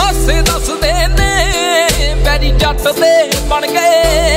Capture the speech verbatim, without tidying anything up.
ਹਾਸੇ ਦੱਸਦੇ ਨੇ ਬੈਰੀ ਜੱਟ ਦੇ ਬਣ ਗਏ।